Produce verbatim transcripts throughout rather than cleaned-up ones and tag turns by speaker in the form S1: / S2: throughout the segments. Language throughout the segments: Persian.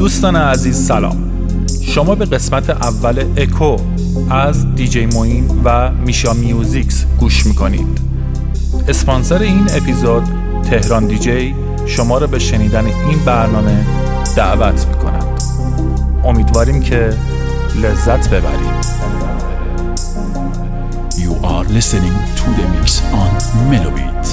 S1: دوستان عزیز سلام. شما به قسمت اول اکو از دیجی موین و میشا میوزیکس گوش میکنید. اسپانسر این اپیزود تهران دیجی شما را به شنیدن این برنامه دعوت میکنند. امیدواریم که لذت ببرید.
S2: You are listening to the mix on Melobit.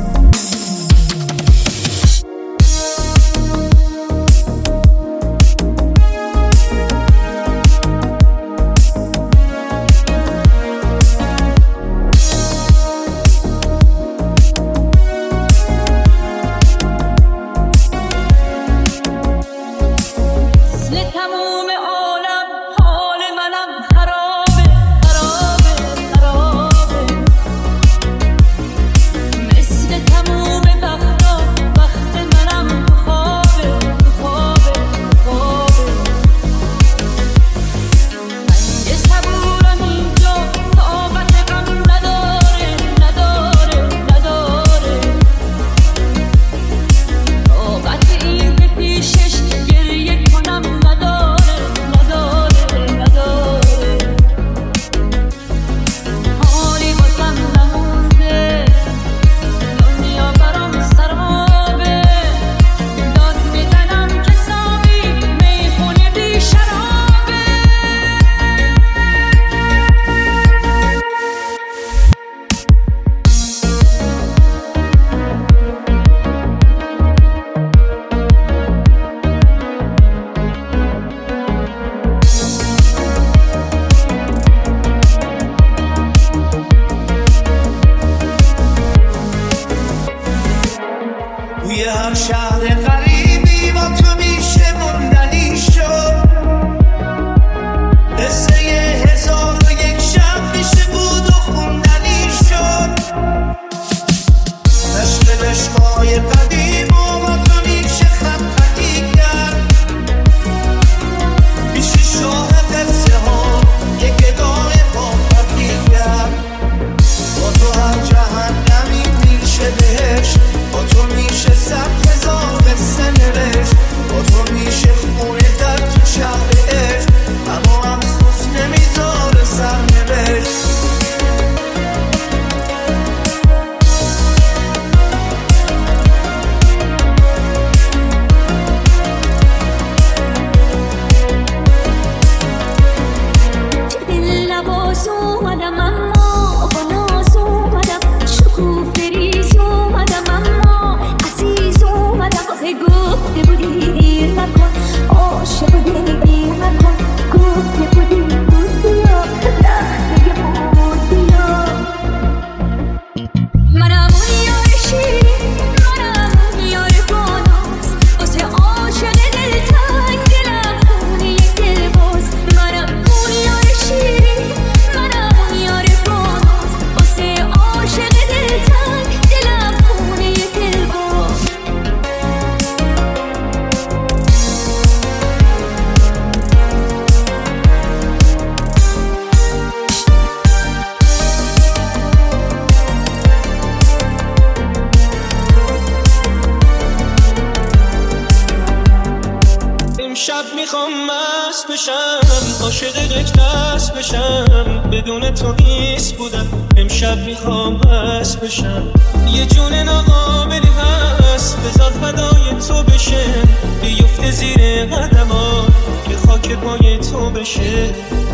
S3: بدون تو نیست بودم. امشب میخوام مست بشم. یه جون ناقابلی هست بذار فدای تو بشه. بیفته زیر قدما که خاک پای تو بشه.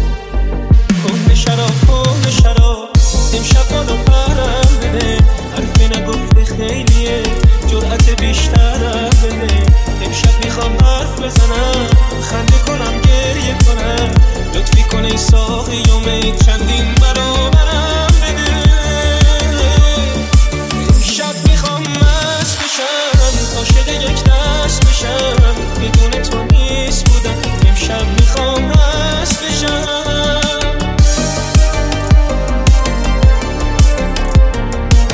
S3: کهنه شراب کهنه شراب امشب بالا پرم بده. حرف نگفته خیلیه جرأت بیشترم بده. امشب میخوام حرف بزنم خنده کنم گریه کنم. لطفی کن ای ساقی و می چندین برابرم بده. امشب میخوام مست بشم عاشق یک دست بشم. بدون تو نیست بودم. امشب میخوام مست بشم.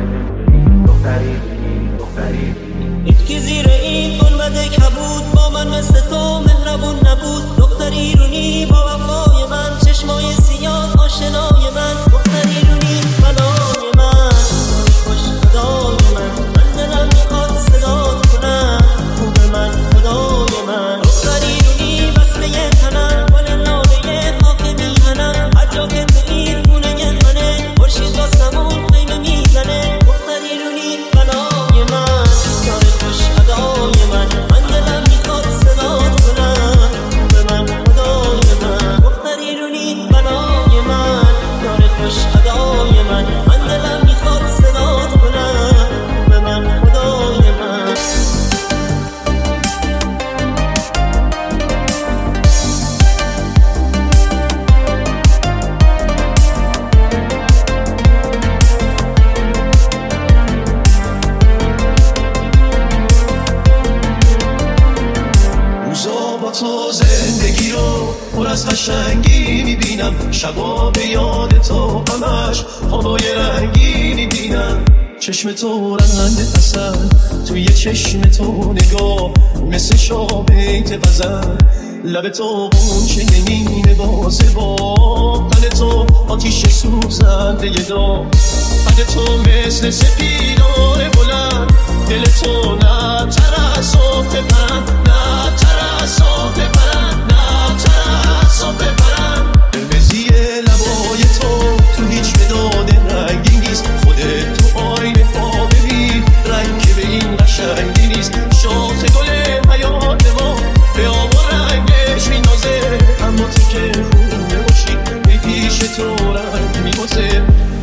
S3: که زیر این گنبد کبود با من مثل تو مهربون نبود. دختر ایرونی با وفای من، چشمای سیاه آشنای من. دختر ایرونی بلای من، خوش خدای من. من دلم میخواد صدات کنم، خوب من خدای من. دختر ایرونی بسته تنم، گل لاله خاک میهنم. هر جا که تو این گونه منه، خورشید با سمون خیمه میزنه. دختر ایرونی بلای من، خوش ادای من. من دلم میخواد صدات کنم، به من خدای من. دختر ایرونی بلای من، یار خوش ادای من. من دلم میخواد صدات کنم، به من خدای من.
S4: تو زندگی رو پر از قشنگی میبینم، شبا به یاد تو همش خوابای رنگی میبینم. چشم تو رنگ اصل توی چشم تو نگاه مثل شابیت غزل. لب تو قونچه نمینه بازه با تن تو آتیش سوزنده داغ. قد تو مثل سپیدار بلند، دل تو نه ترسو بپرند، نه ترسو بپرند، نه ترسو بپرند. قرمزی لبای تو تو هیچ مداد رنگی نیست. خودت تو آینه پا ببین، رنگ به این قشنگی نیست. شاخ گل حیات ما به آب و رنگش مینازه، اما تو که خوب نباشی به پیش تو رنگ میبازه.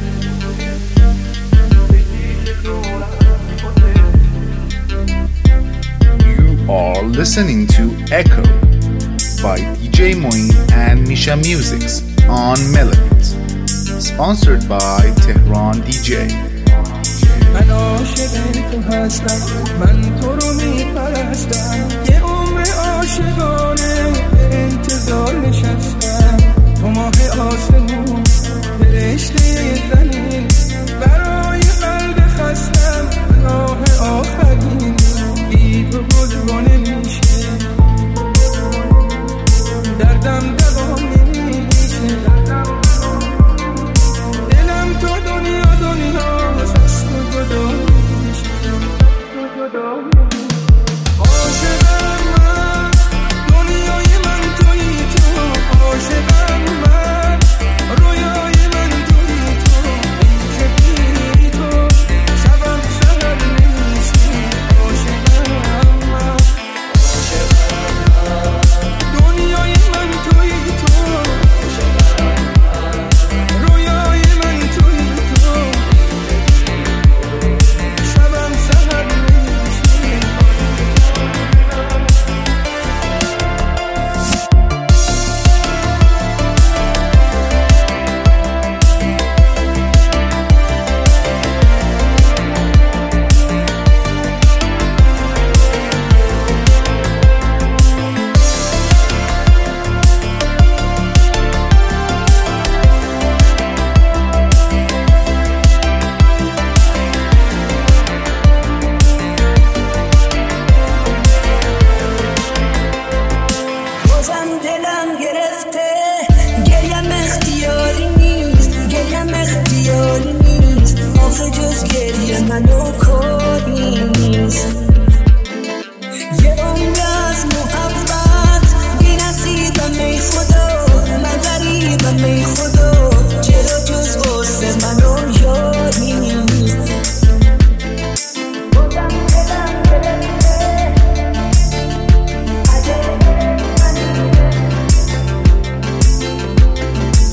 S5: Are listening to Echo by D J Moin and Misha Musics on Melodies, sponsored by Tehran D J.
S6: من عاشق تو هستم، من تو رو میپرستم. یه عمر عاشقانه به انتظار نشستم. تو ماه آسمون فرشته زمین، برای قلب خستم راه آخرین. بی تو گل نمیشه، دردم دوام نمیشه. دلم تو دنیا دنیا از تو جدا میشه. عاشقم من، دنیای من تویی تو. عاشقم من، رویای من تویی تو. این که بی تو شبم سهر نمیشه. عاشقم من، دنیای من تویی تو. رویای من تویی تو. شبم سهر نمیشه.
S3: بازم دلم گرفته، گریم اختیاری نیست. گریم اختیاری نیست. آخه جز گریه منو کاری نیست. یه عمر از محبت بی نصیبم ای خدا. من غریبم ای خدا، چرا جز غصه منو یاری نیست. بازم دلم گرفته،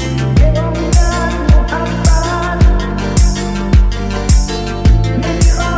S3: میخوام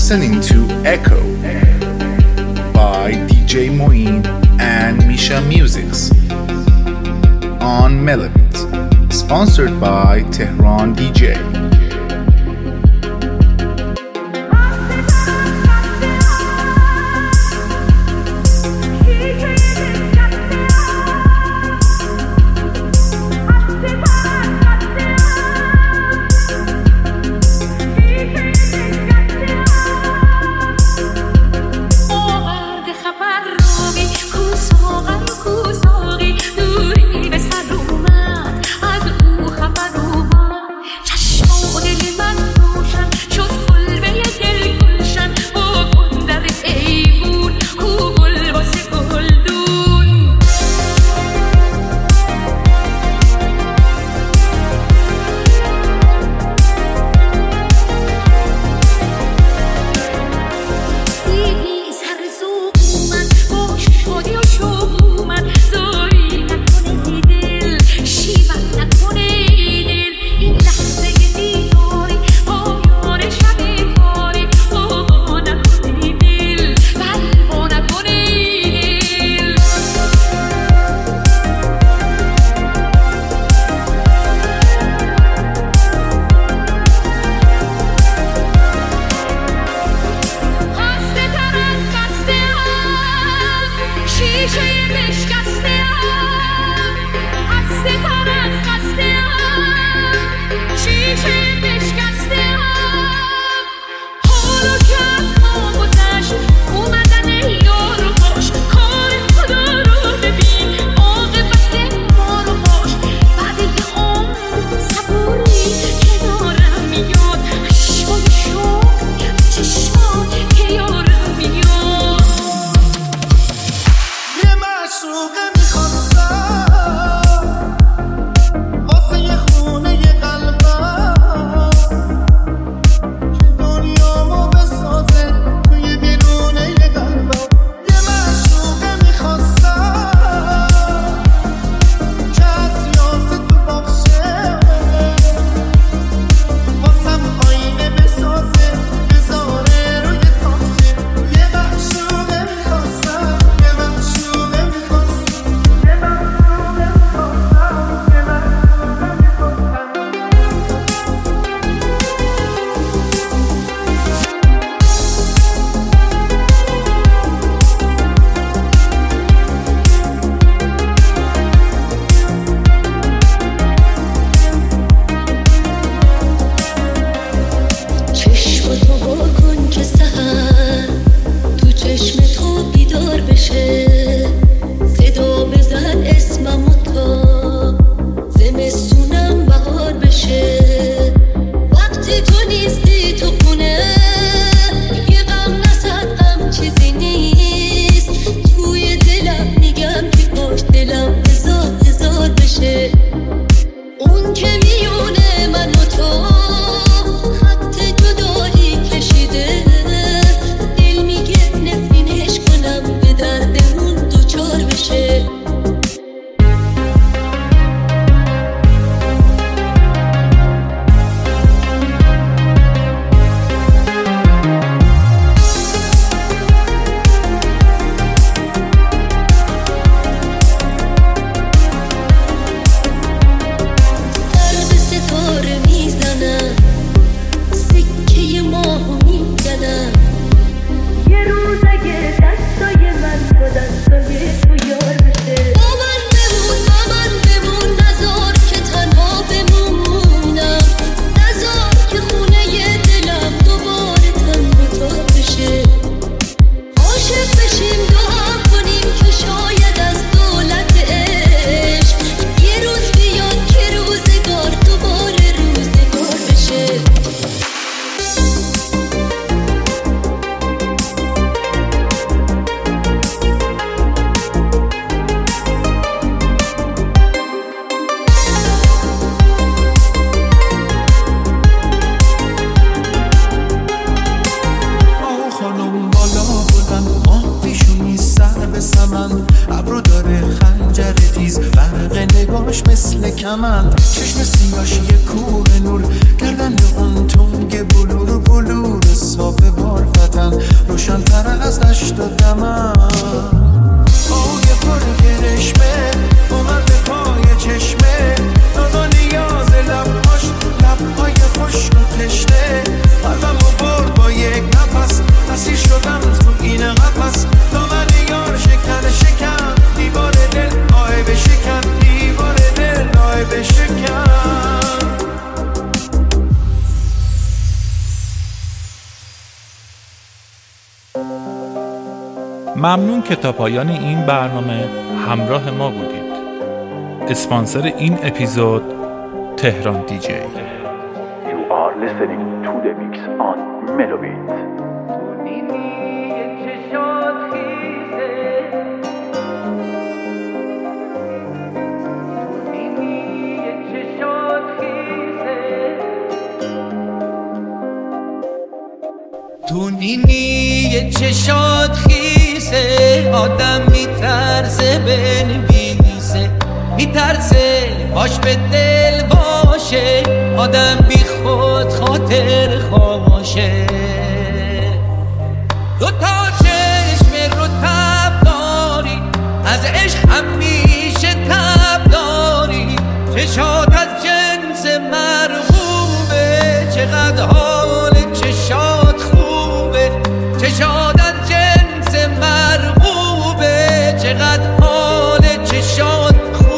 S5: listening to Echo by D J Moeen and Misha Musics on Melobit, sponsored by Tehran D J.
S7: نگاهش مثل کمند، چشم سیاهش یه کوه نور، گردن اون تنگ بلور بلور صاف بار
S1: ممنون که تا پایان این برنامه همراه ما بودید. اسپانسر این اپیزود تهران دی جی.
S2: You are listening to the mix on Melobit.
S3: تو نینی چشات خیسه آدم میترسه بنویسه، میترسه باش به دل باشه، آدم بی خود خاطر خاموشه. دو تا چشم رو تب داری، از عشق همیشه تب داری، چشات از جنس مرغوبه، چقدر حال چشات خوبه، چشات از جنس مرغوبه، چقدر حال چشات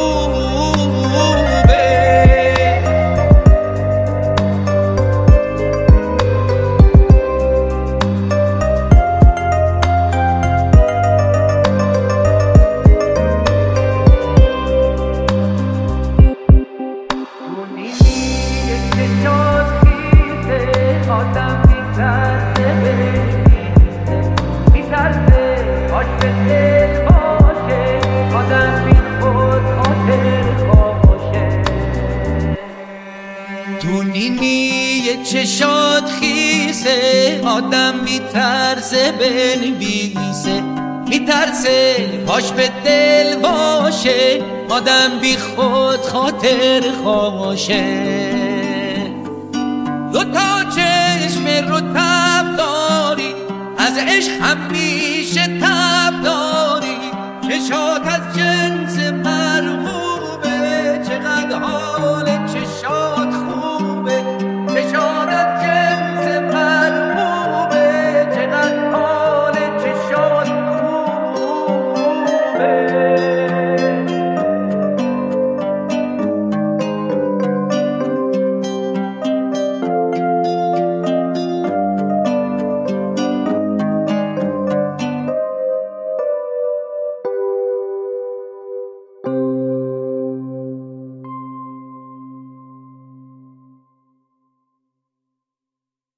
S3: چشات خیسه آدم میترسه بنویسه، میترسه پاش به دل باشه، آدم بی خود خاطر خاموشه. دو تا چشم رو تب داری، از عشق همیشه